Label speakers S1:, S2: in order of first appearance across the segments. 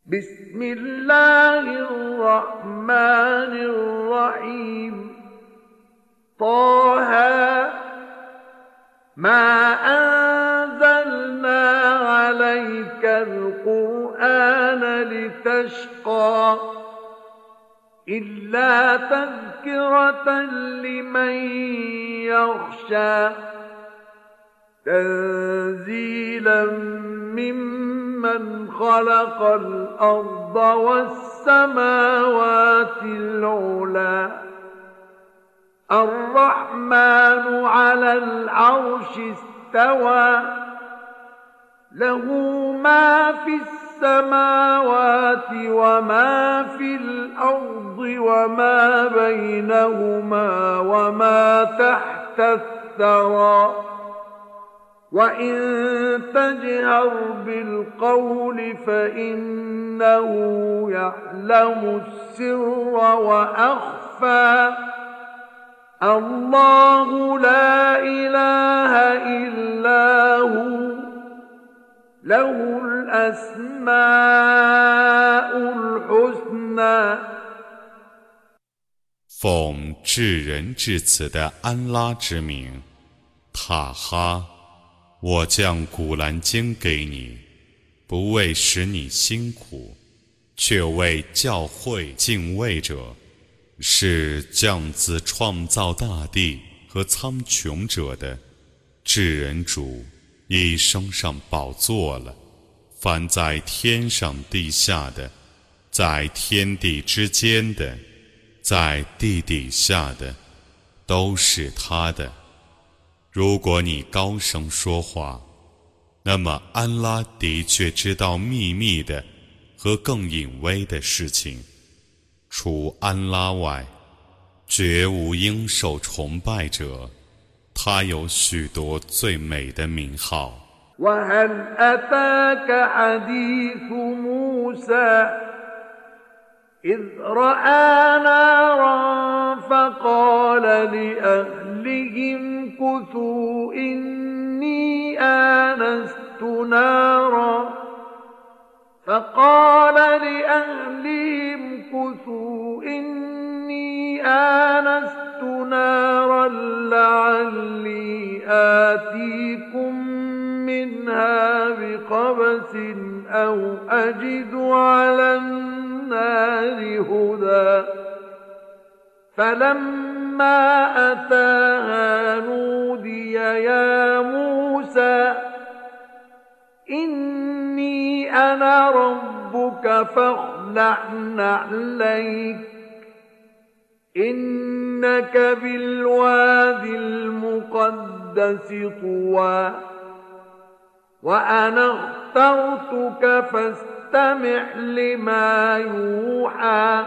S1: بسم الله الرحمن الرحيم طه ما أنزلنا عليك القرآن لتشقى إلا تذكرة لمن يخشى تنزيلا ممن خلق الأرض والسماوات العلى الرحمن على العرش استوى له ما في السماوات وما في الأرض وما بينهما وما تحت الثرى وإن تجهر بالقول فإنه يعلم السر وأخفى الله لا إله إلا هو له الأسماء الحسنى
S2: 奉至仁至慈的安拉之名，塔哈，我将古兰经给你，不为使你辛苦，却为教诲敬畏者。是降自创造大地和苍穹者的至仁主，已升上宝座了。凡在天上地下的，在天地之间的，在地底下的，都是他的。如果你高声说话，那么安拉的确知道秘密的和更隐微的事情。除安拉外，绝无应受崇拜者。他有许多最美的名号。
S1: وهل أتاك حديث موسى إذ رأى نارا فقال لأهلهم كثوا إني آنست نارا فقال لأهلهم كثوا إني آنست نارا لعلي آتيكم منها بقبس أو أجد على النار هدى فلما أتاها نودي يا موسى إني أنا ربك فاخلع نعليك إنك بالوادي المقدس طوى وأنا اخترتك فاستمع لما يوحى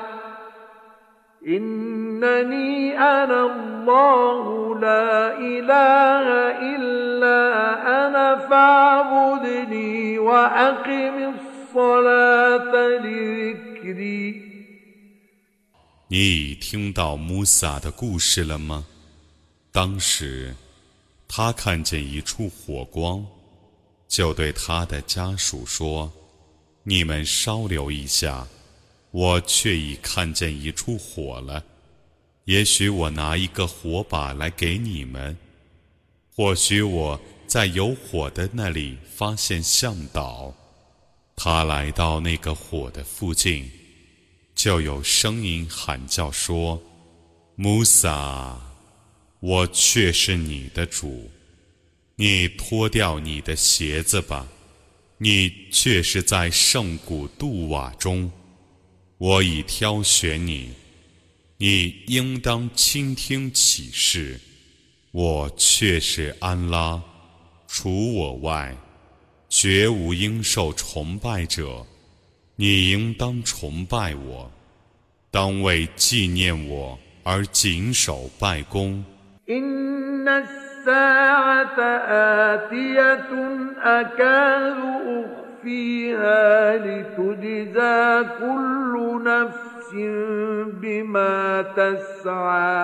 S1: إنني أنا الله لا إله إلا أنا فاعبدني وأقم الصلاة لذكري
S2: 你已听到穆萨的故事了吗？当时，他看见一处火光，就对他的家属说：“你们稍留一下，我却已看见一处火了。也许我拿一个火把来给你们，或许我在有火的那里发现向导。”他来到那个火的附近，就有声音喊叫说：“穆萨，我却是你的主，你脱掉你的鞋子吧，你却是在圣谷杜瓦中，我已挑选你，你应当倾听启示，我却是安拉，除我外，绝无应受崇拜者。你应当崇拜我，当为纪念我而谨守拜功。
S1: إن الساعة آتية أكاد أخفيها لتجزى كل نفس بما تسعى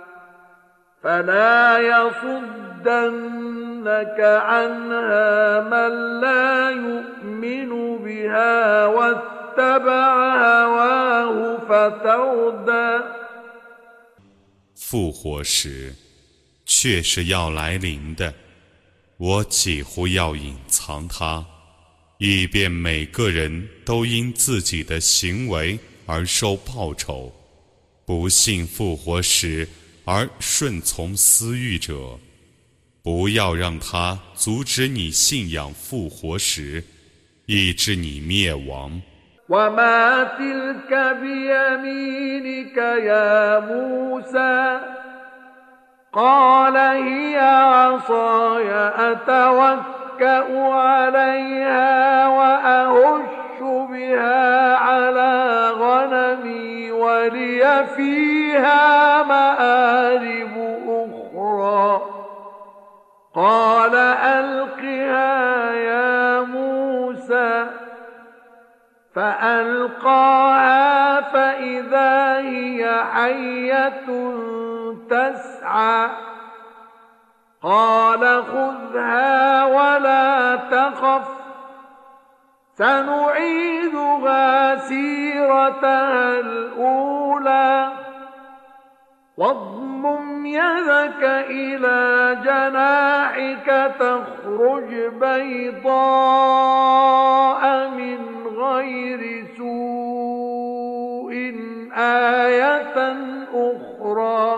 S1: فلا يصدنك عنها من لا يؤمن بها واتبع هواه فتردى
S2: 复活时确是要来临的，我几乎要隐藏它，以便每个人都因自己的行为而受报酬。不信复活时而顺从私欲者，不要让他阻止你信仰复活时，以致你灭亡。
S1: وما تلك بيمينك يا موسى قال هي عصاي أتوكأ عليها وأهش بها على غنمي ولي فيها مآرب أخرى قال ألقها يا موسى فألقاها فإذا هي حية تسعى قال خذها ولا تخف سنعيدها سيرتها الأولى واضمم يدك إلى جناحك تخرج بيضاء من غير سوء آية أخرى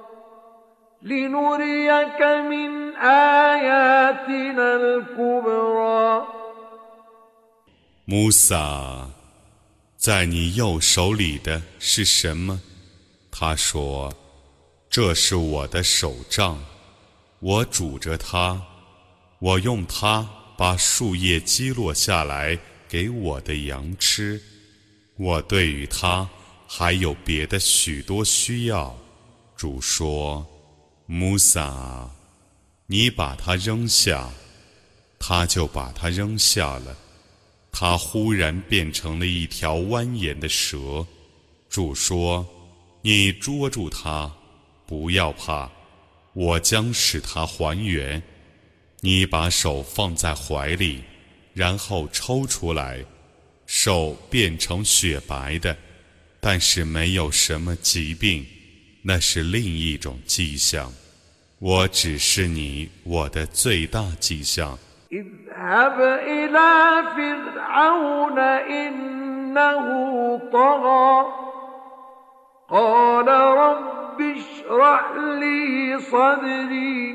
S1: لنريك من آياتنا الكبرى
S2: 穆萨，在你右手里的是什么？他说：“这是我的手杖，我拄着它，我用它把树叶击落下来给我的羊吃。我对于它还有别的许多需要。”主说：“穆萨，你把它扔下。”他就把它扔下了。它忽然变成了一条蜿蜒的蛇。主说：“你捉住它，不要怕，我将使它还原。你把手放在怀里，然后抽出来，手变成雪白的，但是没有什么疾病，那是另一种迹象。我只是你我的最大迹象。”
S1: اذهب إلى فرعون إنه طغى قال رب اشرح لي صدري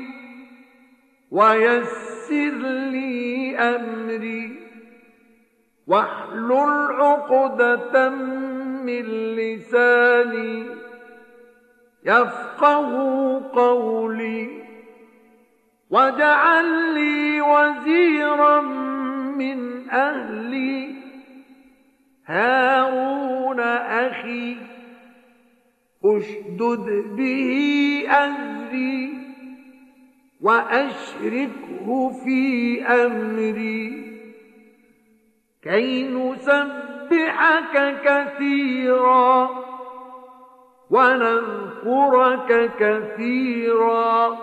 S1: ويسر لي أمري واحلل عقدة من لساني يفقه قولي واجعل لي وزيرا من أهلي هارون أخي أشدد به أزري وأشركه في أمري كي نسبحك كثيرا ونذكرك كثيرا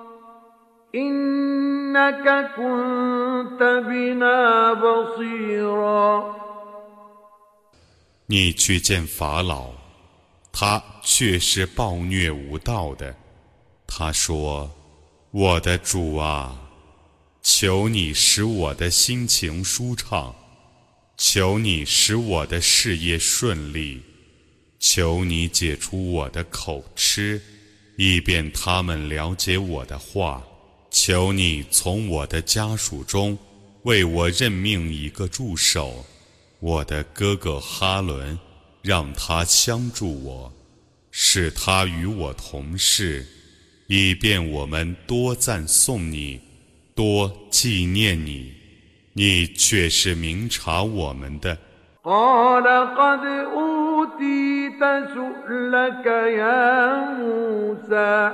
S1: إنك كنت بنا بصيرا
S2: 你去见法老，他却是暴虐无道的。他说：“我的主啊，求你使我的心情舒畅，求你使我的事业顺利，求你解除我的口吃，以便他们了解我的话。求你从我的家属中为我任命一个助手，我的哥哥哈伦，让他相助我，使他与我同事，以便我们多赞颂你，多纪念你。你却是明察我们的。”
S1: قال قد أوتيت سؤلك يا موسى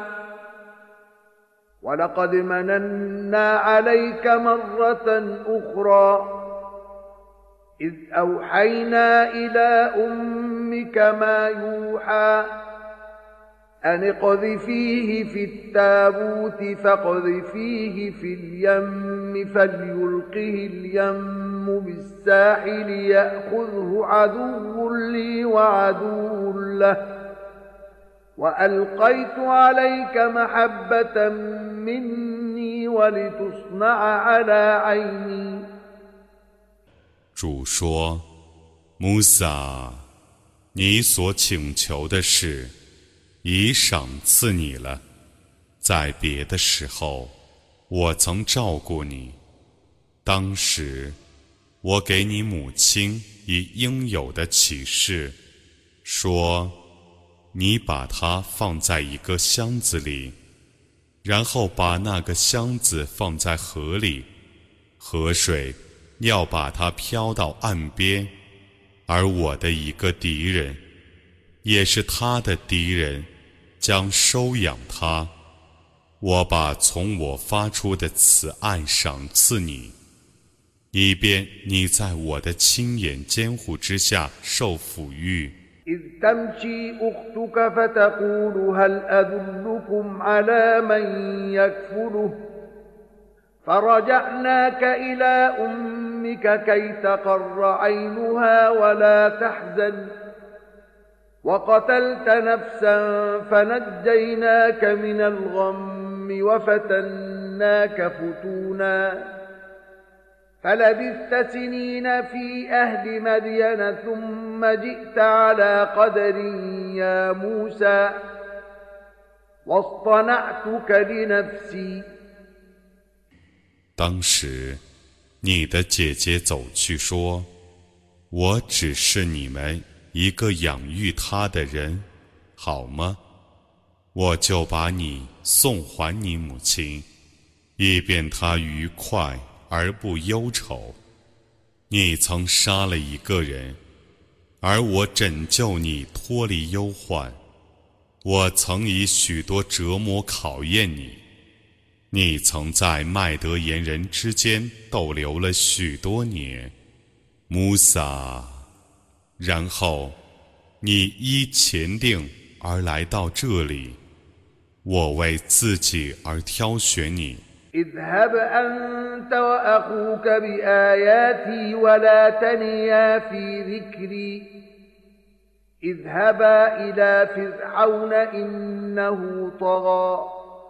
S1: ولقد مننا عليك مرة أخرى إذ أوحينا إلى أمك ما يوحى أن اقذفيه في التابوت فاقذفيه في اليم فليلقه اليم بالساحل يأخذه عدو لي وعدو له وألقيت عليك محبة مني ولتصنع على عيني
S2: 主说：穆萨，你所请求的事已赏赐你了。在别的时候，我曾照顾你。当时，我给你母亲以应有的启示，说：你把它放在一个箱子里，然后把那个箱子放在河里，河水要把它飘到岸边，而我的一个敌人，也是他的敌人，将收养他。我把从我发出的慈爱赏赐你，以便你在我的亲眼监护之下受抚育。
S1: إذ تمشي أختك فتقول هل أدلكم على من يكفله فرجعناك إلى أمك كي تقر عينها ولا تحزن وقتلت نفسا فنجيناك من الغم وفتناك فتونا فلبثت سنين في أهل مدين ثم جئت على قدر يا موسى واصطنعتك لنفسي
S2: 当时，你的姐姐走去说：我只是你们一个养育她的人，好吗？我就把你送还你母亲，以便她愉快而不忧愁。你曾杀了一个人，而我拯救你脱离忧患。我曾以许多折磨考验你。你曾在麦德言人之间逗留了许多年，穆萨，然后你依前定而来到这里，我为自己而挑选你。
S1: اذهب أنت وأخوك بآياتي ولا تنيا في ذكري اذهبا إلى فرعون إنه طغى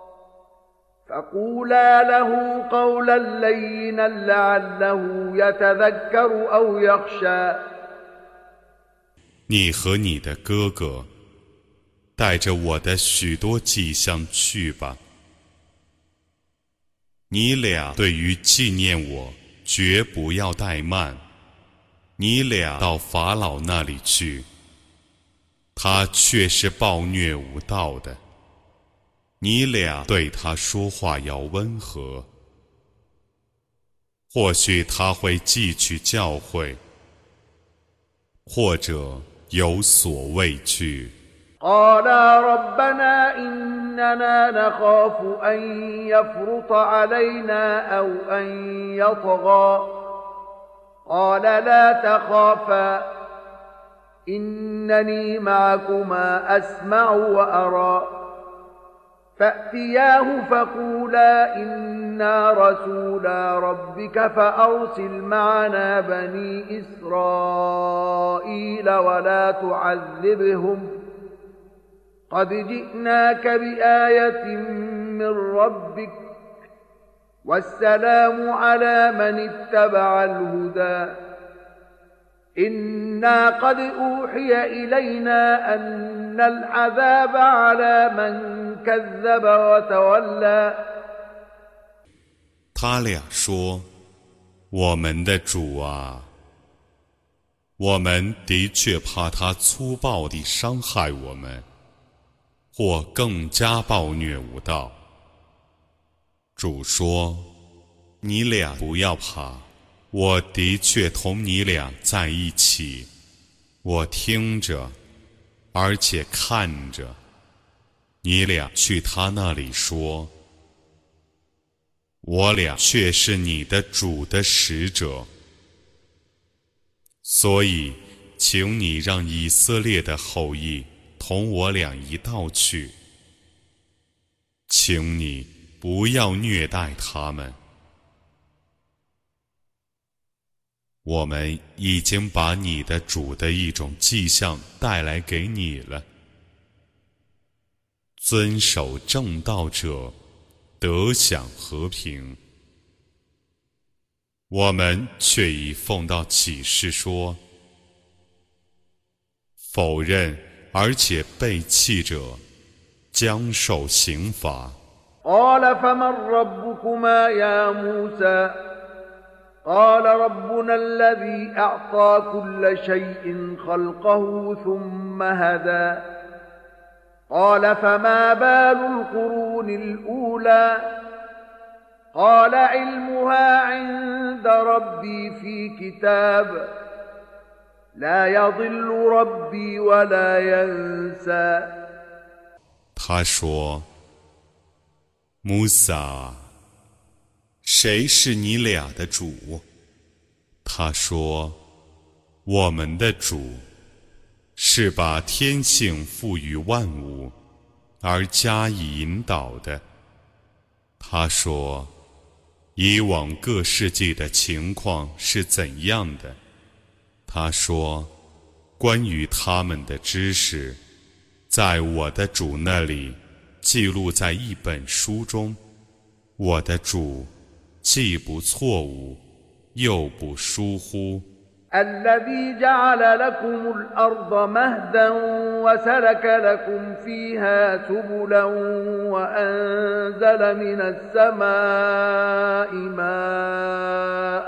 S1: فقولا له قولا لينا لعله يتذكر أو يخشى
S2: 你和你的哥哥带着我的许多迹象去吧。你俩对于纪念我绝不要怠慢。你俩到法老那里去，他却是暴虐无道的。你俩对他说话要温和，或许他会记取教诲，或者有所畏惧。
S1: قالا ربنا إننا نخاف أن يفرط علينا أو أن يطغى قال لا تخافا إنني معكما أسمع وأرى فأتياه فقولا إنا رسولا ربك فأرسل معنا بني إسرائيل ولا تعذبهم قد جئناك بآية من ربك والسلام على من اتبع الهدى إنا قد أوحي إلينا أن العذاب على من كذب وتولى
S2: 他俩说：我们的主啊，我们的确怕他粗暴地伤害我们，或更加暴虐无道。主说：你俩不要怕，我的确同你俩在一起，我听着，而且看着。你俩去他那里说：我俩却是你的主的使者，所以请你让以色列的后裔同我俩一道去，请你不要虐待他们。 我们已经把你的主的一种迹象带来给你了。遵守正道者得享和平。我们却已奉到启示说，否认而且背弃者将受刑罚。
S1: قال فمن ربكما يا موسى قال ربنا الذي أعطى كل شيء خلقه ثم هدى قال فما بال القرون الأولى قال علمها عند ربي في كتاب لا يضل ربي ولا ينسى
S2: 他说，穆萨，谁是你俩的主？他说，我们的主是把天性赋予万物而加以引导的。他说，以往各世纪的情况是怎样的？他说，关于他们的知识，在我的主那里记录在一本书中。我的主既不错误，又不疏忽。
S1: الذي جعل لكم الأرض مهدا وسلك لكم فيها سبلا وأنزل من السماء ماء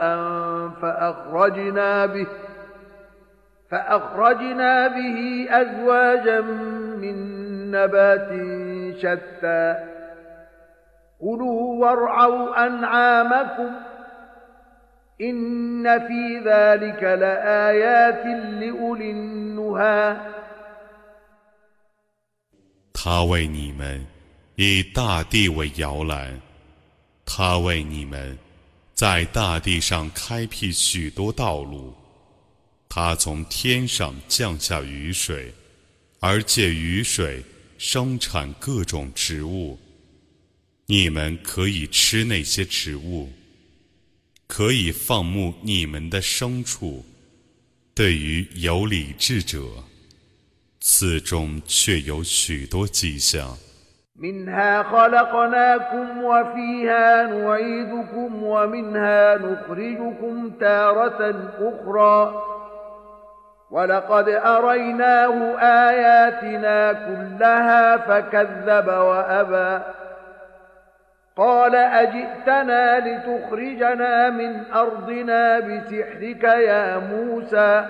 S1: فأخرجنا به أزواجا من نبات شتى كلوا وارعوا أنعامكم إن في ذلك لآيات لأولي النهى
S2: 他为你们以大地为摇篮，他为你们在大地上开辟许多道路，他从天上降下雨水，而借雨水生产各种植物，你们可以吃那些植物，可以放牧你们的牲畜。对于有理智者，此中却有许多迹象。
S1: منها خلقناكم وفيها نعيدكم ومنها نخرجكم تارة أخرى ولقد أريناه آياتنا كلها فكذب وأبى قال أجئتنا لتخرجنا من أرضنا بسحرك يا موسى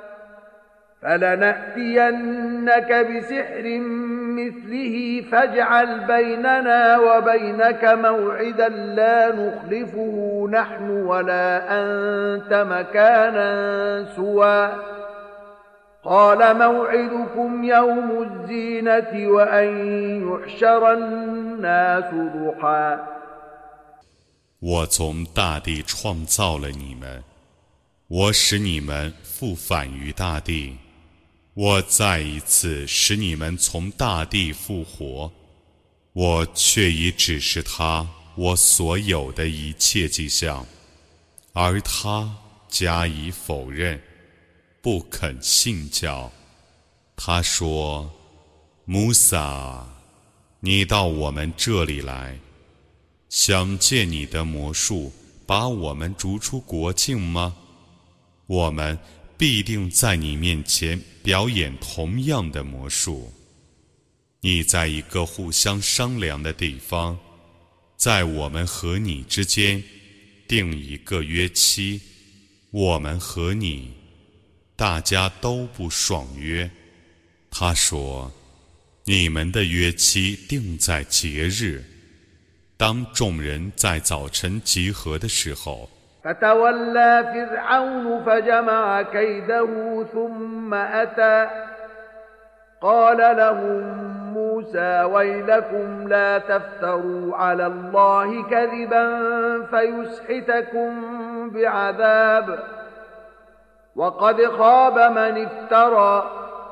S1: فلنأتينك بسحر مثله فاجعل بيننا وبينك موعدا لا نخلفه نحن ولا أنت مكانا سوى قال موعدكم يوم الزينة وأن يحشر الناس ضحى
S2: 我从大地创造了你们，我使你们复返于大地，我再一次使你们从大地复活，我却已指示他我所有的一切迹象，而他加以否认，不肯信教。他说，穆萨，你到我们这里来，想借你的魔术把我们逐出国境吗？我们必定在你面前表演同样的魔术。你在一个互相商量的地方，在我们和你之间定一个约期，我们和你大家都不爽约。他说，你们的约期定在节日，当众人在早晨集合的时候。
S1: فتولى فرعون فجمع كيده ثم أتى قال لهم موسى ويلكم لا تفتروا على الله كذبا فيسحتكم بعذاب وقد خاب من افترى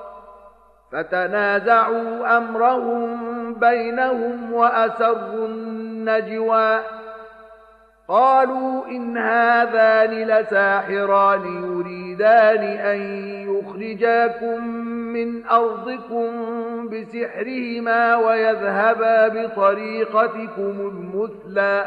S1: فتنازعوا أمرهم بينهم وأسروا النجوى قالوا إن هذان لساحران يريدان أن يخرجاكم من أرضكم بسحرهما ويذهبا بطريقتكم المثلى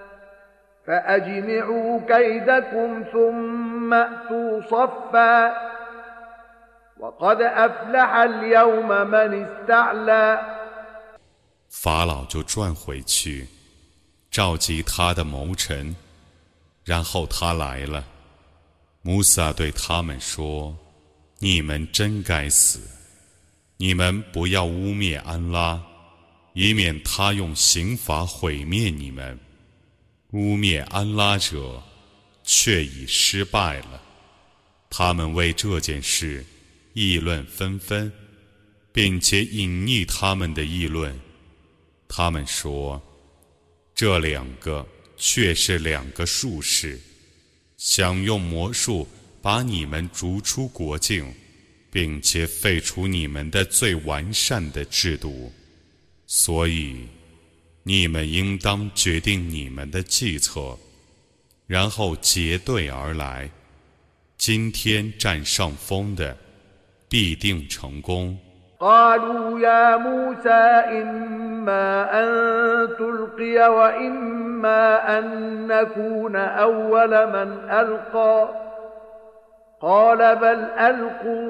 S1: فأجمعوا كيدكم ثم أتوا صفا وقد أفلح اليوم من استعلى
S2: 法老就转回去，召集他的谋臣，然后他来了。穆萨对他们说：“你们真该死！你们不要污蔑安拉，以免他用刑罚毁灭你们。污蔑安拉者，却已失败了。”他们为这件事议论纷纷，并且隐匿他们的议论。他们说：“这两个却是两个术士，想用魔术把你们逐出国境，并且废除你们的最完善的制度。所以，你们应当决定你们的计策，然后结队而来。今天占上风的，必定成功。”
S1: قالوا يا موسى إما أن تلقي وإما أن نكون أول من ألقى قال بل ألقوا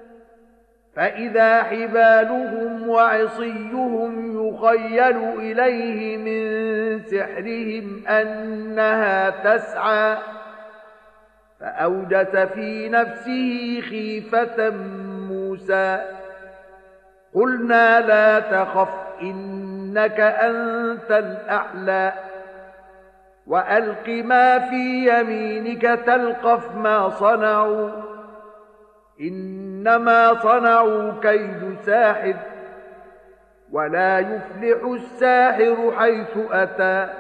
S1: فإذا حبالهم وعصيهم يخيل إليه من سحرهم أنها تسعى فأوجس في نفسه خيفة موسى قلنا لا تخف إنك أنت الأعلى وألق ما في يمينك تلقف ما صنعوا إنما صنعوا كيد ساحر ولا يفلح الساحر حيث أتى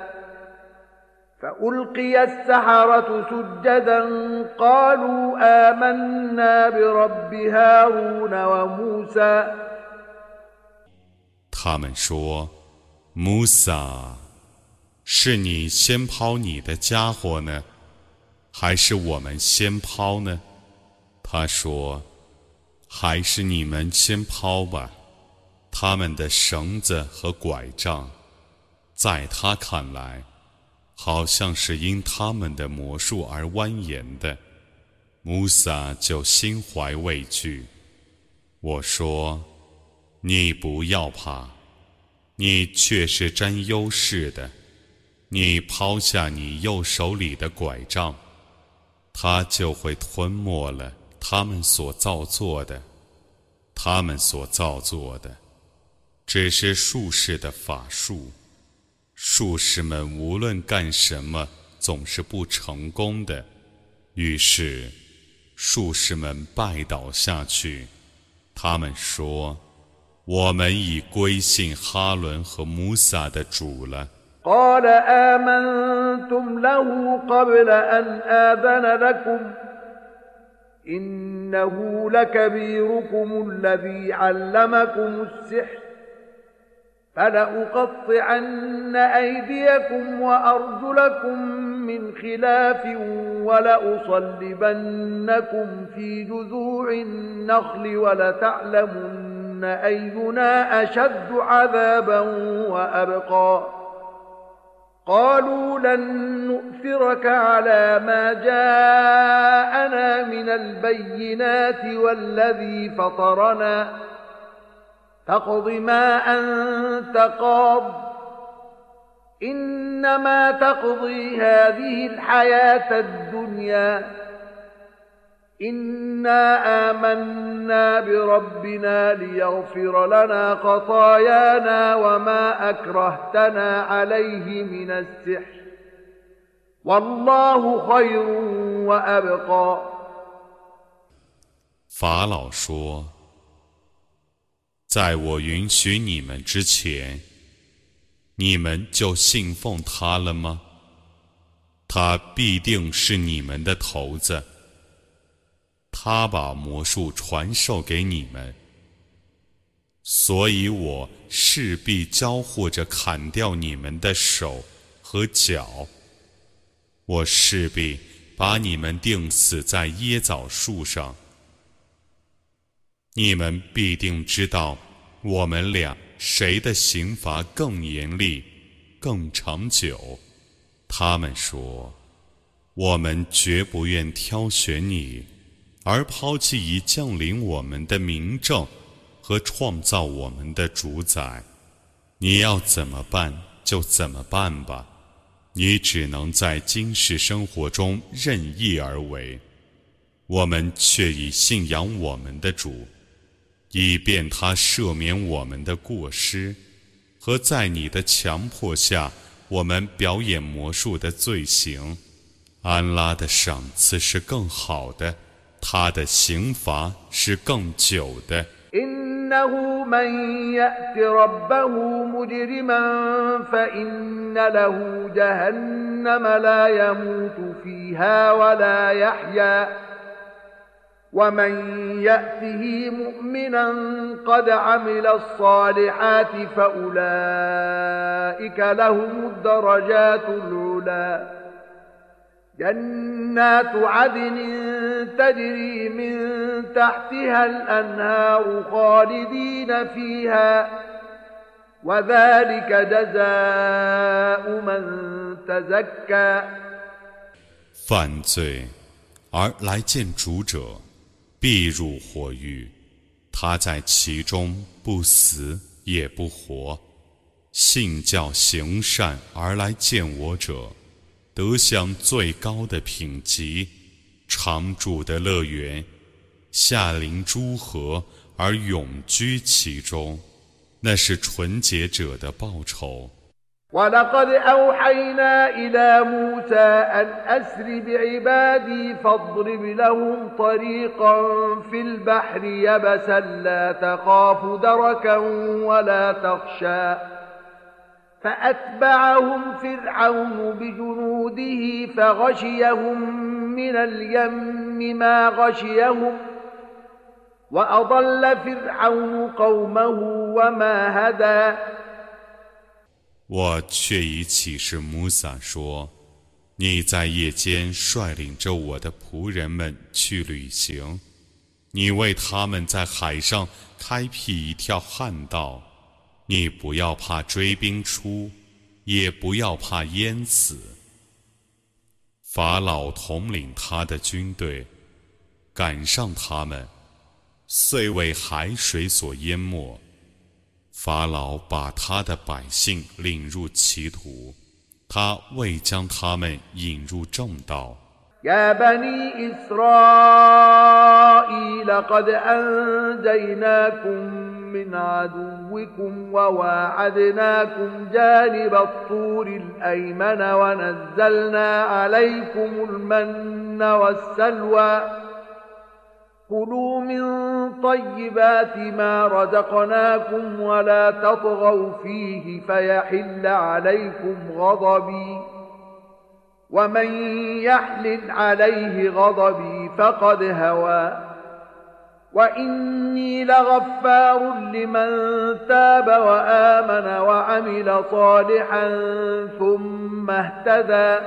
S1: فألقي السحرة سجدا قالوا آمنا برب هارون وموسى
S2: 他们说：“穆萨，是你先抛你的家伙呢，还是我们先抛呢？”他说：“还是你们先抛吧。”他们的绳子和拐杖，在他看来，好像是因他们的魔术而蜿蜒的。穆萨就心怀畏惧。我说：“你不要怕，你却是占优势的。你抛下你右手里的拐杖，它就会吞没了他们所造作的。他们所造作的，只是术士的法术。术士们无论干什么，总是不成功的。于是，术士们拜倒下去。他们说：“我们已归信哈伦和穆萨的主了。”
S1: قال آمنتم له قبل أن آذن لكم إنه لكبيركم الذي علمكم السحر فلأقطعن أيديكم وأرجلكم من خلاف ولأصلبنكم في جذوع النخل ولتعلمن أينا أشد عذابا وأبقى قالوا لن نؤثرك على ما جاءنا من البينات والذي فطرنا فاقض ما أنت قاض إنما تقضي هذه الحياة الدنيا إنا آمنا بربنا ليغفر لنا خطايانا وما أكرهتنا عليه من السحر والله خير وأبقى
S2: 法老说：“在我允许你们之前，你们就信奉他了吗？他必定是你们的头子。他把魔术传授给你们，所以我势必交互着砍掉你们的手和脚， 我势必把你们钉死在椰枣树上。你们必定知道，我们俩谁的刑罚更严厉、更长久。他们说，我们绝不愿挑选你，而抛弃已降临我们的明证和创造我们的主宰。你要怎么办就怎么办吧，你只能在今世生活中任意而为。我们却已信仰我们的主，以便他赦免我们的过失，和在你的强迫下我们表演魔术的罪行。安拉的赏赐是更好的，他的刑罚是更久的。
S1: إنه من يأت ربه مجرما فإن له جهنم لا يموت فيها ولا يحيا ومن يأته مؤمنا قد عمل الصالحات فأولئك لهم الدرجات العلى جنات عدن تجري من تحتها الأنهار خالدين فيها وذلك جزاء من تزكى
S2: 犯罪而来见主者，必入火狱，他在其中不死也不活。信教行善而来见我者，得享最高的品级，常住的乐园，下临诸河而永居其中，那是纯洁者的报酬。
S1: ولقد أوحينا إلى موسى أن أسر بعبادي فاضرب لهم طريقا في البحر يبسا لا تخاف دركا ولا تخشى فأتبعهم فرعون بجنوده فغشيهم من اليم ما غشيهم وأضل فرعون قومه وما هدى
S2: 我却已启示摩萨说，你在夜间率领着我的仆人们去旅行，你为他们在海上开辟一条旱道，你不要怕追兵出，也不要怕淹死。法老统领他的军队赶上他们，遂为海水所淹没。法老把他的百姓领入歧途，他未将他们引入正道。
S1: يا بني إسرائيل قد أنجيناكم من عدوكم وواعدناكم جانب الطور الأيمن ونزلنا عليكم المن والسلوى كلوا من طيبات ما رزقناكم ولا تطغوا فيه فيحل عليكم غضبي ومن يحلل عليه غضبي فقد هوى وإني لغفار لمن تاب وآمن وعمل صالحا ثم اهتدى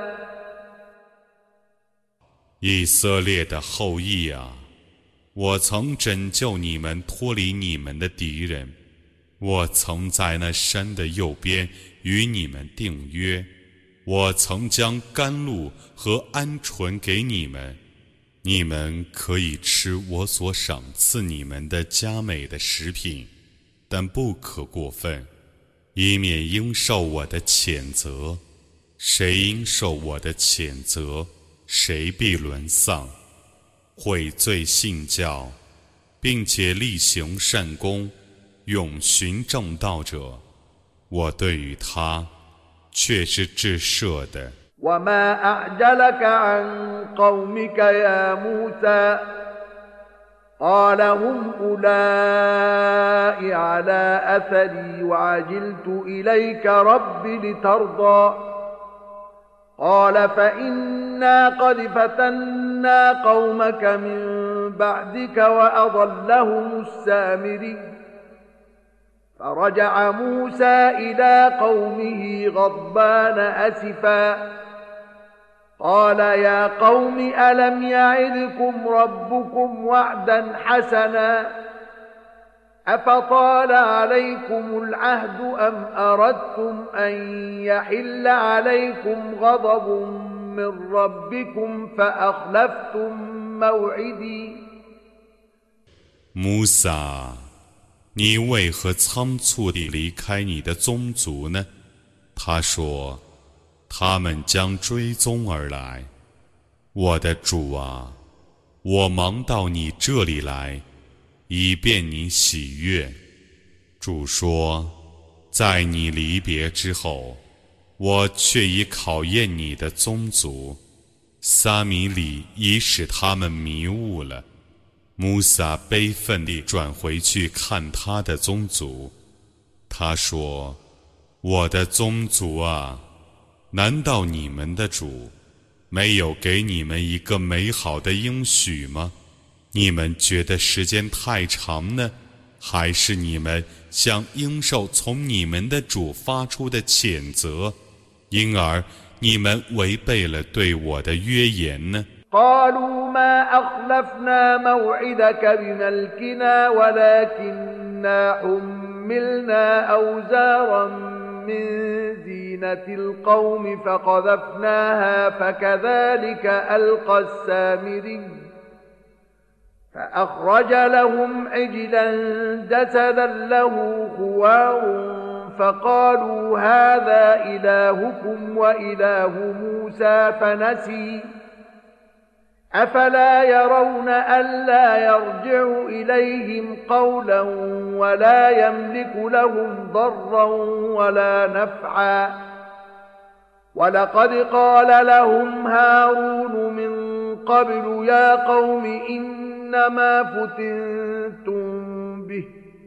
S2: 以色列的后裔啊，我曾拯救你们脱离你们的敌人，我曾在那山的右边与你们订约，我曾将甘露和鹌鹑给你们，你们可以吃我所赏赐你们的佳美的食品，但不可过分，以免应受我的谴责。谁应受我的谴责，谁必沦丧。悔罪信教，并且力行善功，永循正道者，我对于他却是至赦的。
S1: وما أعجلك عن قومك يا موسى قال هم أولئك على أثري وعجلت إليك رب لترضى قال فإنا قد فتنا قومك من بعدك وأضلهم السامري فرجع موسى إلى قومه غضبان أسفا قال يا قوم ألم يعدكم ربكم وعدا حسنا أفطال عليكم العهد أم أردتم أن يحل عليكم غضب من ربكم فأخلفتم موعدي
S2: 穆萨，你为何仓促地离开你的宗族呢？他说，他们将追踪而来。我的主啊，我忙到你这里来，以便你喜悦。主说，在你离别之后，我却已考验你的宗族。撒米里已使他们迷雾了。穆萨悲愤地转回去看他的宗族，他说：“我的宗族啊，难道你们的主没有给你们一个美好的应许吗？你们觉得时间太长呢，还是你们想应受从你们的主发出的谴责，因而你们违背了对我的约言呢？”
S1: قالوا ما أخلفنا موعدك بملكنا ولكننا حملنا أوزارا من زينة القوم فقذفناها فكذلك ألقى السامري فأخرج لهم عجلا جسدا له خوار فقالوا هذا إلهكم وإله موسى فنسي أفلا يرون ألا يرجع إليهم قولا ولا يملك لهم ضرا ولا نفعا ولقد قال لهم هارون من قبل يا قوم إنما فتنتم به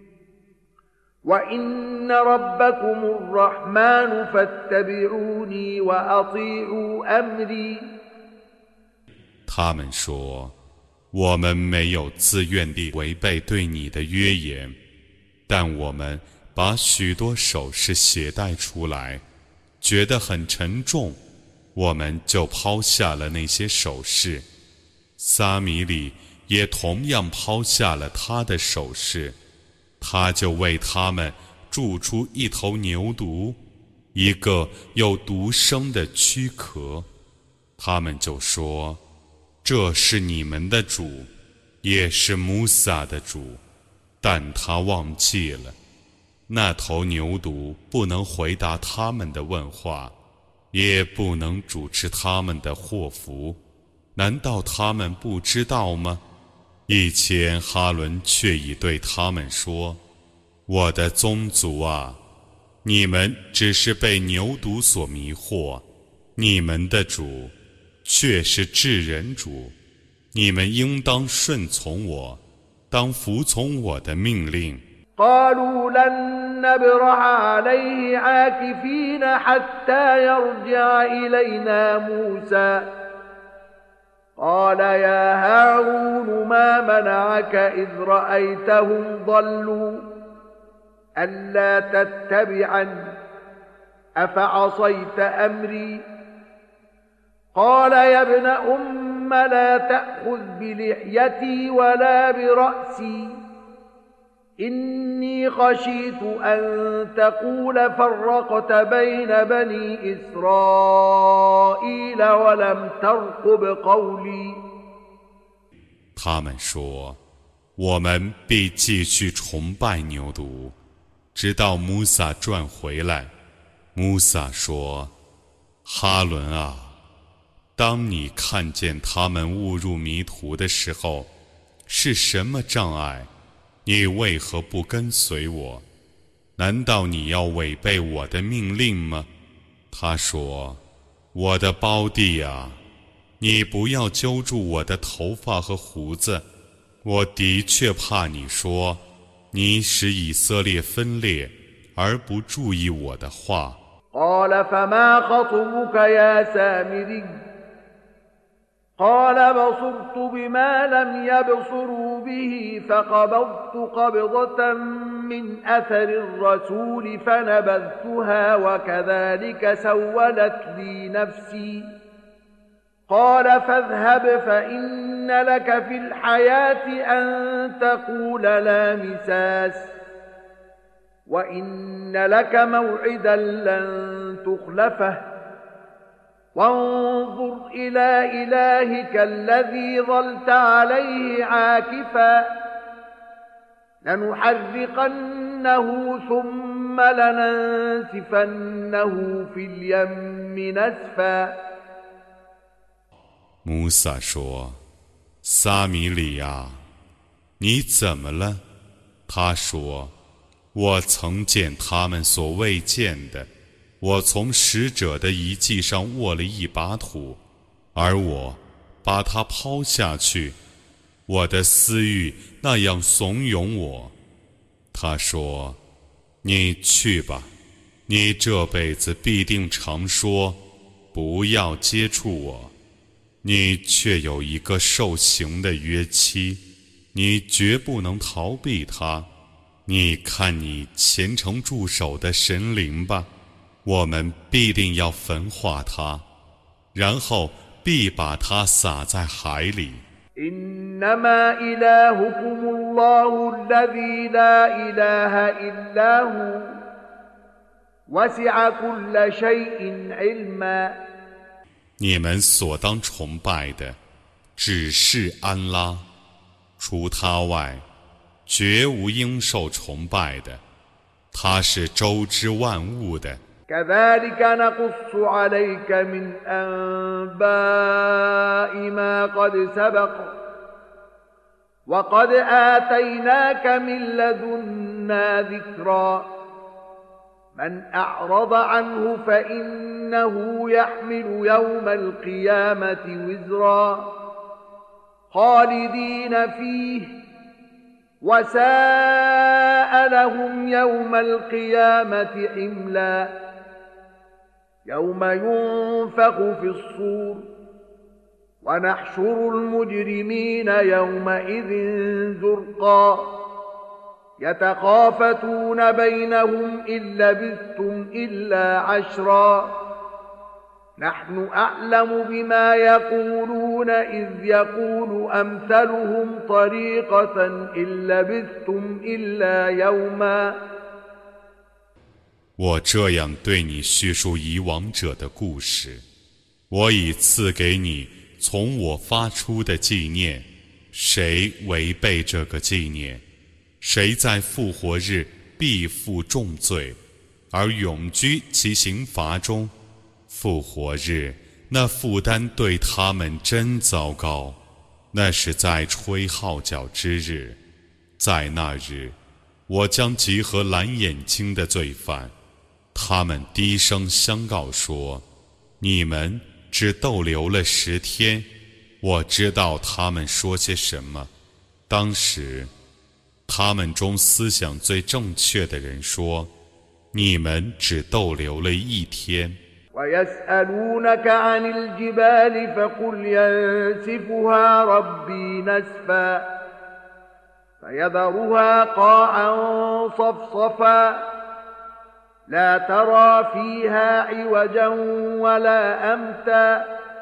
S1: وإن ربكم الرحمن فاتبعوني وأطيعوا أمري
S2: 他们说，我们没有自愿地违背对你的约言，但我们把许多首饰携带出来，觉得很沉重，我们就抛下了那些首饰。撒米里也同样抛下了他的首饰，他就为他们铸出一头牛犊，一个有独生的躯壳。他们就说，这是你们的主，也是穆萨的主，但他忘记了，那头牛犊不能回答他们的问话，也不能主持他们的祸福。难道他们不知道吗？以前哈伦却已对他们说，我的宗族啊，你们只是被牛犊所迷惑，你们的主却是至人主，你们应当顺从我，当服从我的命令。
S1: قالوا لن نبرح عليه عاكفين حتى يرجع إلينا موسى قال يا هارون ما منعك إذ رأيتهم ضلوا ألا تتبعني أفعصيت أمري قال يا ابن أم لا تأخذ بلحيتي ولا برأسي إني خشيت أن تقول فرقت بين بني إسرائيل ولم ترقب قولي
S2: 他们说，我们必继续崇拜牛犊，直到穆萨转回来。穆萨说，哈伦啊，当你看见他们误入迷途的时候，是什么障碍？你为何不跟随我？难道你要违背我的命令吗？他说，我的胞弟啊，你不要揪住我的头发和胡子，我的确怕你说，你使以色列分裂，而不注意我的话。
S1: قال فما خطبك يا سامري قال بصرت بما لم يبصروا به فقبضت قبضة من أثر الرسول فنبذتها وكذلك سولت لي نفسي قال فاذهب فإن لك في الحياة أن تقول لا مساس وإن لك موعدا لن تخلفه وانظر إلى إلهك الذي ظلت عليه عاكفا لنحرقنه ثم لننسفنه في اليم نسفا
S2: 穆萨说：“撒米里亚，你怎么了？”他说：“我曾见他们所未见的。我从使者的遗迹上握了一把土，而我把它抛下去。我的私欲那样怂恿我。”他说：“你去吧，你这辈子必定常说，不要接触我。你却有一个受刑的约期，你绝不能逃避它。你看你虔诚驻守的神灵吧，我们必定要焚化它，然后必把它撒在海里。”
S1: إنما إلهكم الله الذي لا إله إلا هو وسع كل شيء علما
S2: 你们所当崇拜的只是安拉，除他外绝无应受崇拜的，他是周知万物的。
S1: كذلك نقص عليك من أنباء ما قد سبق وقد آتيناك من لدنا ذكرا من أعرض عنه فإنه يحمل يوم القيامة وزرا خالدين فيه وساء لهم يوم القيامة حملا يوم ينفخ في الصور ونحشر المجرمين يومئذ زرقا يتخافتون بينهم إن لبثتم إلا عشرا نحن أعلم بما يقولون إذ يقول أمثلهم طريقة إن لبثتم إلا يوما
S2: 我这样对你叙述以往者的故事，我已赐给你从我发出的纪念，谁违背这个纪念，谁在复活日必负重罪，而永居其刑罚中。复活日那负担对他们真糟糕，那是在吹号角之日，在那日，我将集合蓝眼睛的罪犯。他们低声相告说：“你们只逗留了10天。”我知道他们说些什么。当时，他们中思想最正确的人说：“你们只逗留了1天。”
S1: ويسألونك عن الجبال فقل ينسفها ربي نسفا فيذرها قاعا صفصفا لا ترى فيها عوجا ولا أمتا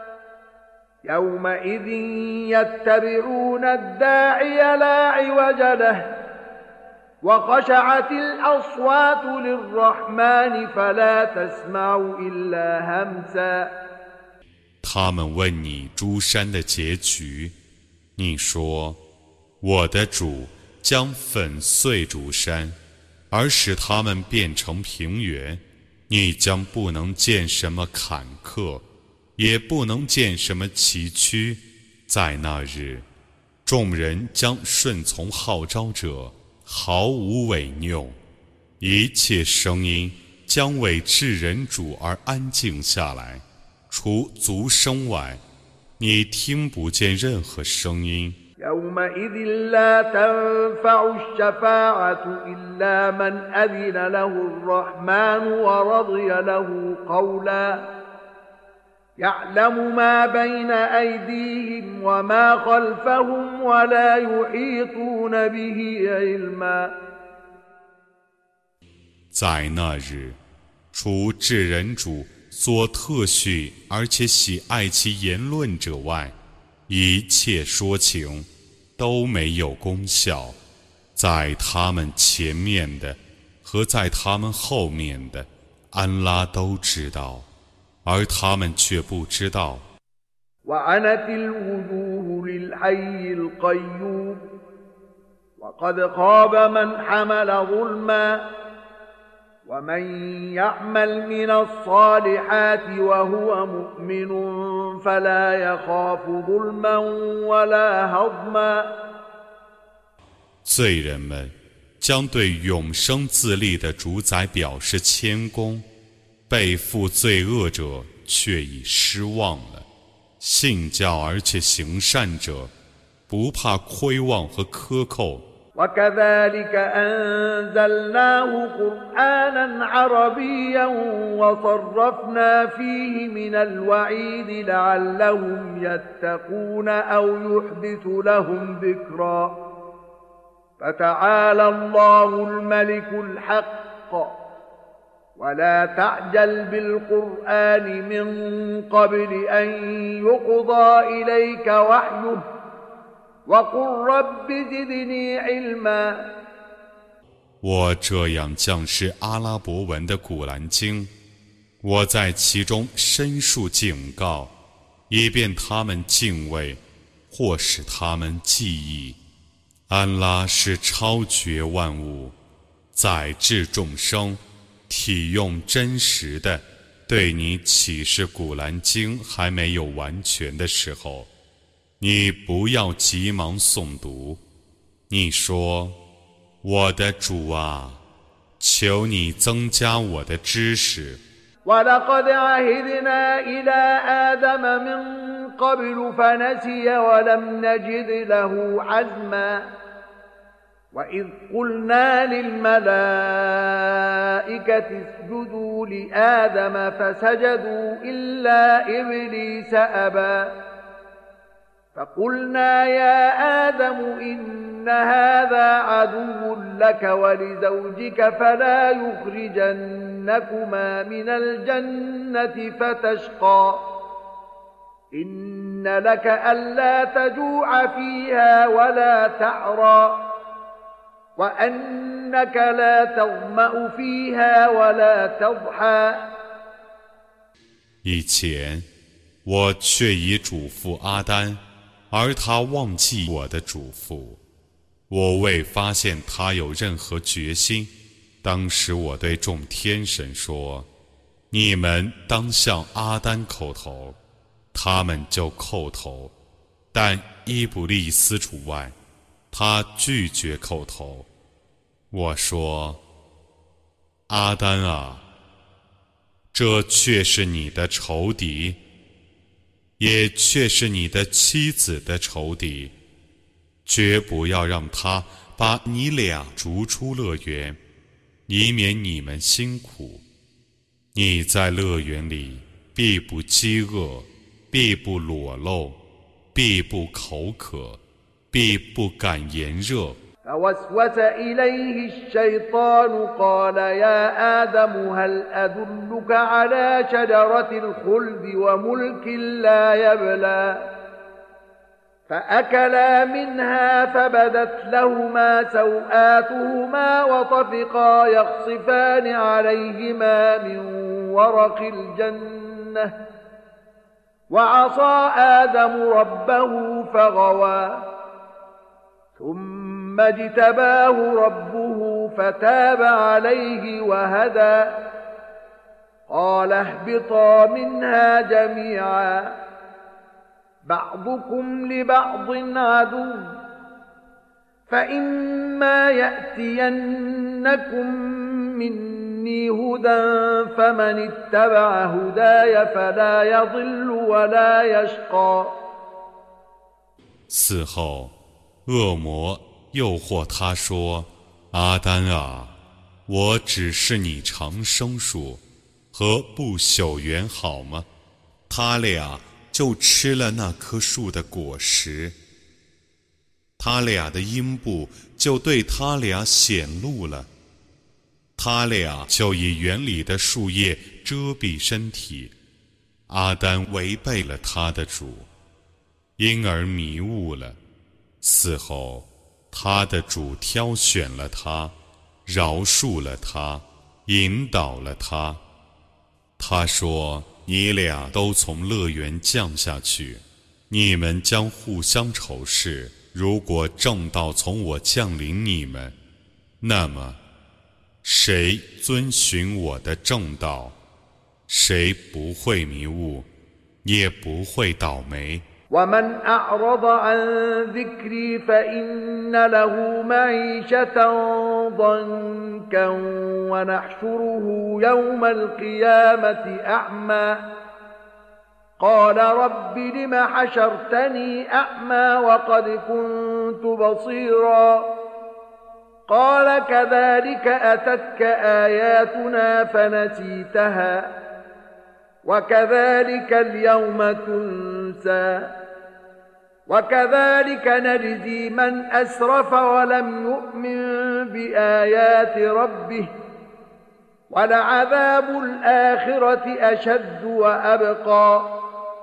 S1: يومئذ يتبعون الداعي لا عوج له وخشعت الأصوات للرحمن فلا تسمع إلا همسا
S2: 他们问你诸山的结局，你说：“我的主将粉碎诸山，而使它们变成平原。你将不能见什么坎坷，也不能见什么崎岖。在那日，众人将顺从号召者，毫无违拗，一切声音将为至人主而安静下来，除足声外，你听不见任何声音。
S1: يومئذ لا تنفع الشفاعة إلا من أذن له الرحمن ورضي له قولا يعلم ما بين أيديهم وما خلفهم ولا يحيطون به علما
S2: 在那日，除至人主所特许而且喜爱其言论者外，一切说情都没有功效。在他们前面的和在他们后面的，安拉都知道，而他们却不知道。
S1: وعنت الوجوه للحي القيوم وقد خاب من حمل ظلما ومن يعمل من الصالحات وهو مؤمن فلا يخاف ظلما ولا هضما。
S2: 罪人们将对永生自立的主宰表示谦恭，背负罪恶者却已失望了。信教而且行善者不怕亏望和克扣。
S1: وكذلك أنزلناه قرآنا عربيا وصرفنا فيه من الوعيد لعلهم يتقون أو يحدث لهم ذكرا فتعالى الله الملك الحق ولا تعجل بالقرآن من قبل أن يقضى إليك وحيه وقل رب زدني علما。
S2: 我这样降示阿拉伯文的古兰经，我在其中申述警告，以便他们敬畏，或使他们记忆。安拉是超绝万物，载至众生，体用真实的。对你启示古兰经还没有完全的时候，你不要急忙诵读。你说：我的主啊，求你增加我的知识。
S1: وَلَقَدْ عَهِدْنَا إِلَىٰ آدَمَ مِن قَبْلُ فَنَسِيَ وَلَمْ نَجِدْ لَهُ عَزْمًا وَإِذْ قُلْنَا لِلْمَلَائِكَةِ اسْجُدُوا لِآدَمَ فَسَجَدُوا إِلَّا إِبْلِيسَ أَبَىٰ فقلنا يا آدم إن هذا عدو لك ولزوجك فلا يخرجنكما من الجنة فتشقى إن لك ألا تجوع فيها ولا تعرى وأنك لا تظمأ فيها ولا تضحى。
S2: 以前我却已嘱咐阿丹，而他忘记我的嘱咐，我未发现他有任何决心。当时我对众天神说：你们当向阿丹叩头，他们就叩头，但伊布利斯除外，他拒绝叩头。我说：阿丹啊，这却是你的仇敌，也却是你的妻子的仇敌，绝不要让他把你俩逐出乐园，以免你们辛苦。你在乐园里必不饥饿，必不裸露，必不口渴，必不感炎热。
S1: فوسوس إليه الشيطان قال يا آدم هل أدلك على شجرة الخلد وملك لا يبلى فأكلا منها فبدت لهما سوآتهما وطفقا يخصفان عليهما من ورق الجنة وعصى آدم ربه فغوى ثم اجتباه ربه فتاب عليه وهدى قال اهبطا منها جميعا بعضكم لبعض عدو فإما يأتينكم مني هدى فمن اتبع هداي فلا يضل ولا يشقى。
S2: 此后恶魔诱惑他说：阿丹啊，我只是你长生树和不朽园好吗？他俩就吃了那棵树的果实，他俩的阴部就对他俩显露了， 他俩就以园里的树叶遮蔽身体。阿丹违背了他的主，因而迷雾了。嗣后，他的主挑选了他，饶恕了他，引导了他。他说：你俩都从乐园降下去，你们将互相仇视。如果正道从我降临你们，那么谁遵循我的正道，谁不会迷雾，也不会倒霉。
S1: ومن أعرض عن ذكري فإن له معيشة ضنكا ونحشره يوم القيامة أعمى قال رب لم حشرتني أعمى وقد كنت بصيرا قال كذلك أتتك آياتنا فنسيتها وكذلك اليوم تنسى وكذلك نجزي من أسرف ولم يؤمن بآيات ربه ولعذاب الآخرة أشد وأبقى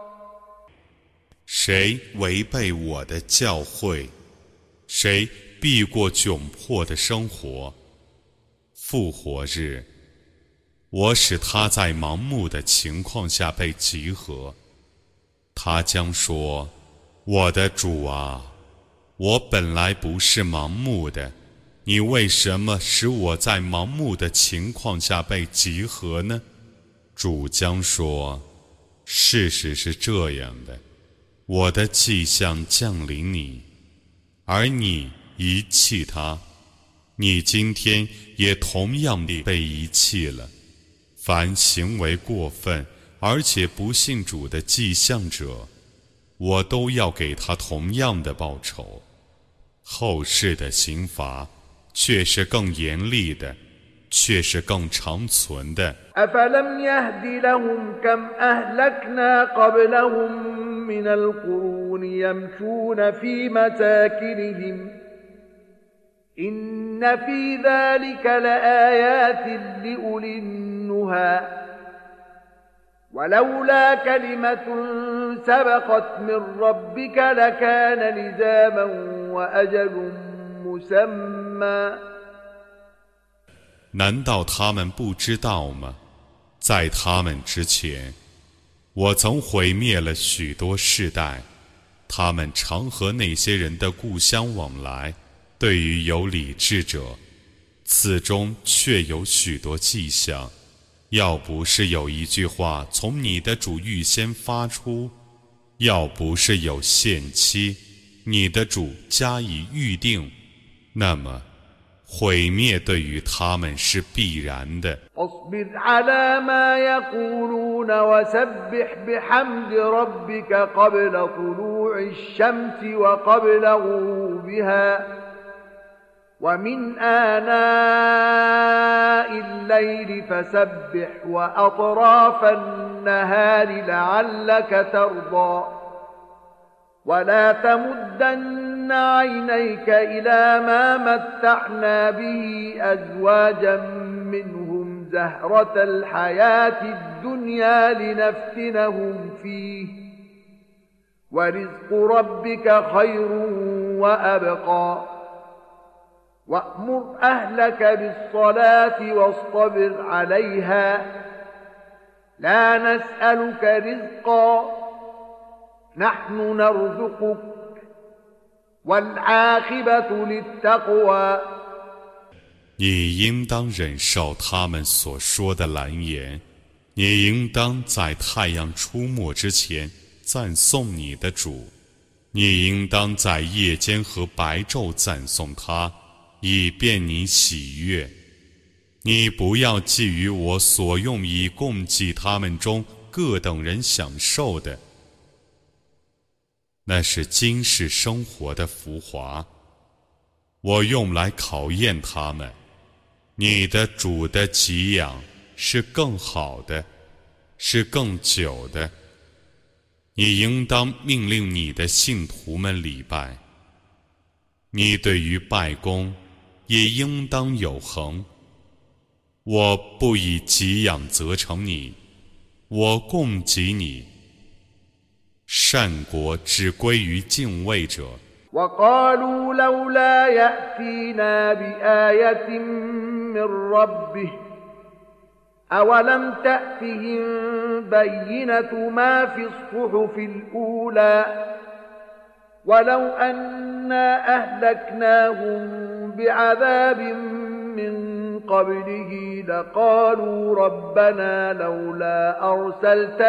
S2: 谁违背我的教诲，谁避过窘迫的生活，复活日，我使他在盲目的情况下被集合。他将说：我的主啊，我本来不是盲目的，你为什么使我在盲目的情况下被集合呢？主将说：事实是这样的，我的迹象降临你，而你遗弃他，你今天也同样地被遗弃了。凡行为过分而且不信主的迹象者，我都要给他同样的报酬。后世的刑罚却是更严厉的，却是更长存的。
S1: أفلم يهد لهم كم أهلكنا قبلهم من القرون يمشون في مساكنهم إن في ذلك لآيات لأولي النهى ولولا كلمة سبقت من ربك لكان لزاما وأجل مسمى
S2: 难道他们不知道吗？在他们之前，我曾毁灭了许多世代，他们常和那些人的故乡往来。对于有理智者，此中确有许多迹象。要不是有一句话从你的主预先发出，要不是有限期，你的主加以预定，那么毁灭对于他们是必然的。
S1: اصبر على ما يقولون وسبح بحمد ربك قبل طلوع الشمس وقبل غروبها ومن آناء الليل فسبح وأطراف النهار لعلك ترضى ولا تمدن عينيك إلى ما متعنا به أزواجا منهم زهرة الحياة الدنيا لنفتنهم فيه ورزق ربك خير وأبقى وأمر أهلك بالصلاة واصطبر عليها لا نسألك رزقا نحن نرزقك والعاقبة للتقوى
S2: 你应当忍受他们所说的蓝言，你应当在太阳出没之前赞颂你的主，你应当在夜间和白昼赞颂他，以便你喜悦。你不要觊觎我所用以供给他们中各等人享受的，那是今世生活的浮华，我用来考验他们。你的主的给养是更好的，是更久的。你应当命令你的信徒们礼拜，你对于拜功也应当有恒， 我不以给养责成你，我供给你。善果只归于敬畏者。
S1: وقالوا لولا يأتينا بآية من ربه أولم تأتهم بينة ما في الصحف الأولى ولو أنا أهلكناهم بعذاب من قبله لقالوا ربنا لولا أرسلت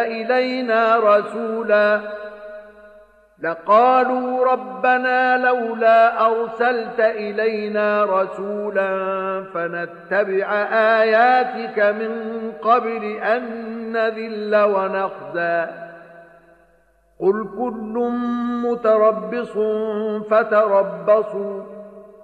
S1: إلينا رسولا فنتبع آياتك من قبل أن نذل ونخزى قل كل متربص فتربصوا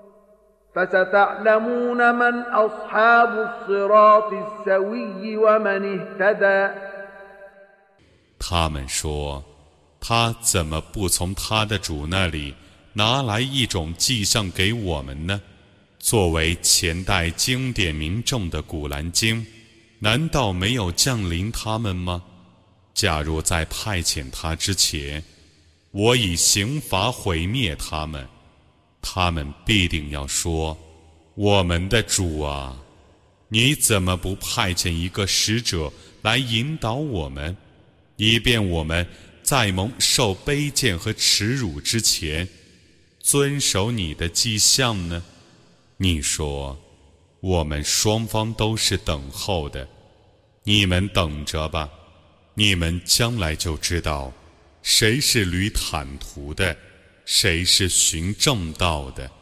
S1: فستعلمون من أصحاب الصراط السوي ومن اهتدى
S2: 他们说，他怎么不从他的主那里拿来一种迹象给我们呢？作为前代经典民众的古兰经，难道没有降临他们吗？假若在派遣他之前，我以刑罚毁灭他们，他们必定要说：我们的主啊，你怎么不派遣一个使者来引导我们，以便我们在蒙受卑贱和耻辱之前遵守你的迹象呢？你说，我们双方都是等候的，你们等着吧，你们将来就知道谁是履坦途的，谁是寻正道的。